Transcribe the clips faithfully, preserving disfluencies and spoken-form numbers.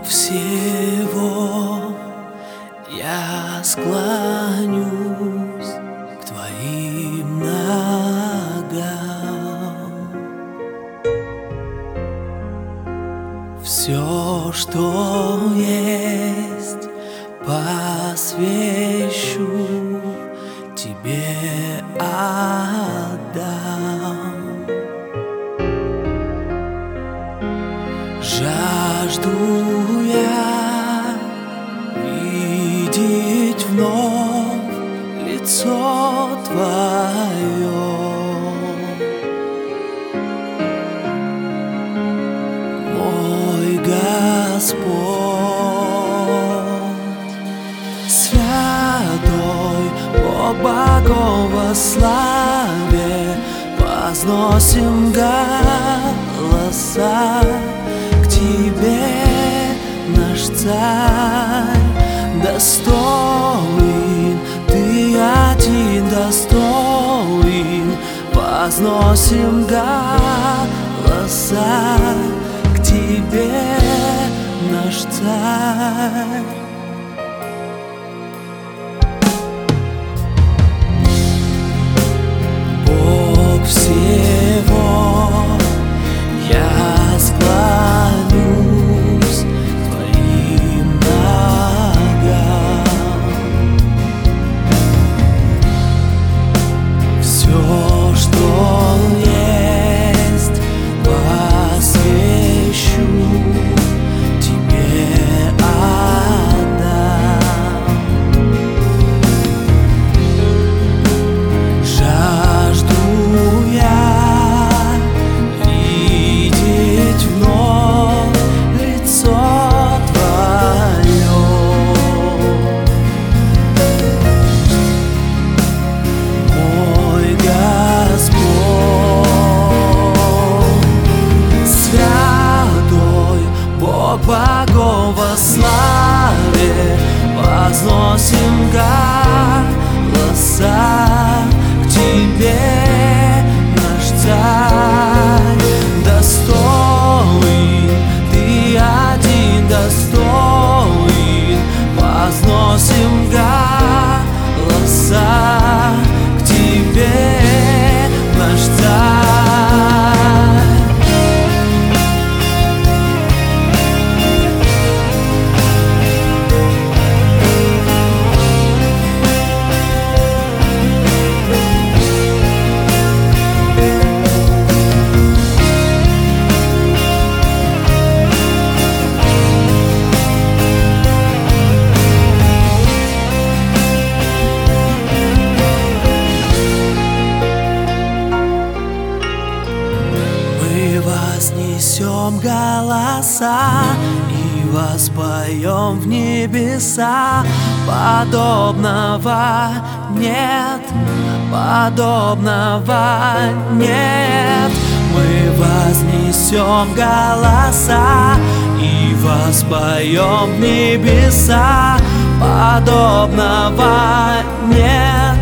всего я склонюсь к твоим ногам. Все, что есть, посвящу тебе отдам. Жажду я видеть вновь лицо твое, мой Господь. Святой Бог богов во славе, возносим голоса к тебе, наш Царь. Достоин, ты один достоин, возносим голоса к тебе, наш Царь. Бог всего, я склонюсь к твоим ногам. Все, что есть, посвящу тебе отдам. Жажду я видеть вновь лицо твое, мой Господь. Святой Бог богов во славе, возносим голоса к тебе, наш Царь. Достоин, ты один достоин, возносим голоса к тебе, наш Царь. Вознесем голоса и воспоем в небеса. Подобного нет, подобного нет. Мы вознесем голоса и воспоем в небеса. Подобного нет,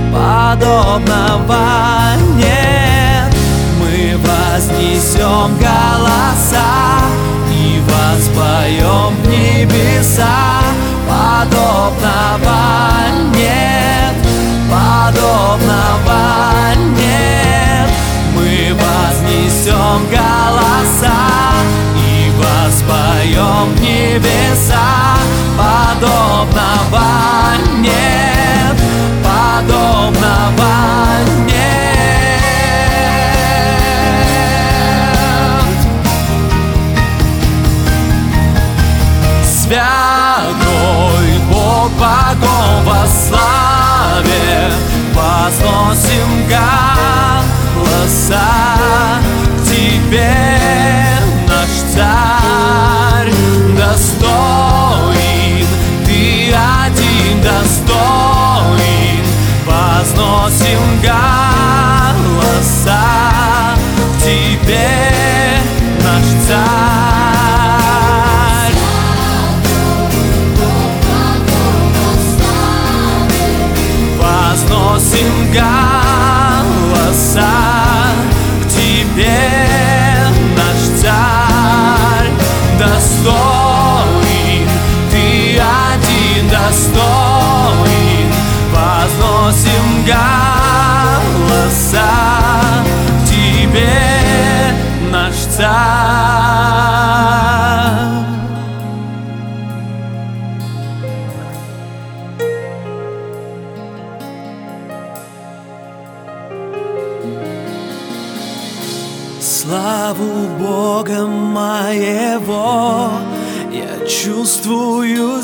подобного нет. Мы вознесем голоса и воспоем в небеса. Подобного нет, подобного нет. Мы вознесем голоса и воспоем в небеса. Подобного нет, подобного нет. Святой Бог богов во славе, возносим голоса к тебе, наш Царь. Достоин, ты один достоин, возносим голоса к тебе, наш Царь. Возносим голоса к тебе, голоса, в тебе наш царь. Славу Бога моего я чувствую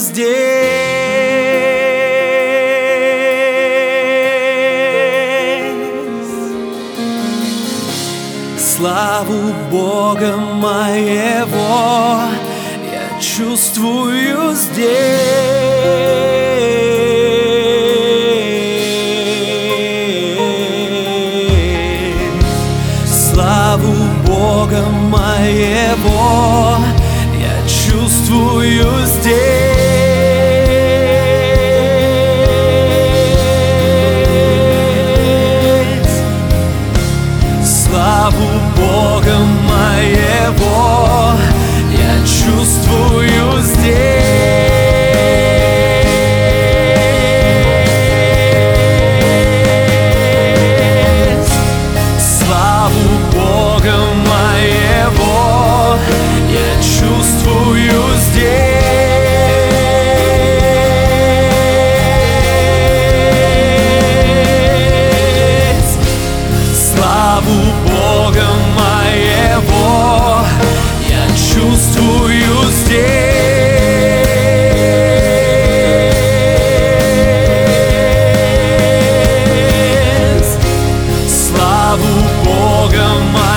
здесь. Славу Бога моего я чувствую здесь. Славу Бога моего я чувствую здесь. Славу Бога моего я чувствую здесь. Славу Бога моего я чувствую здесь. Славу Бога моего я чувствую здесь. Славу Бога моего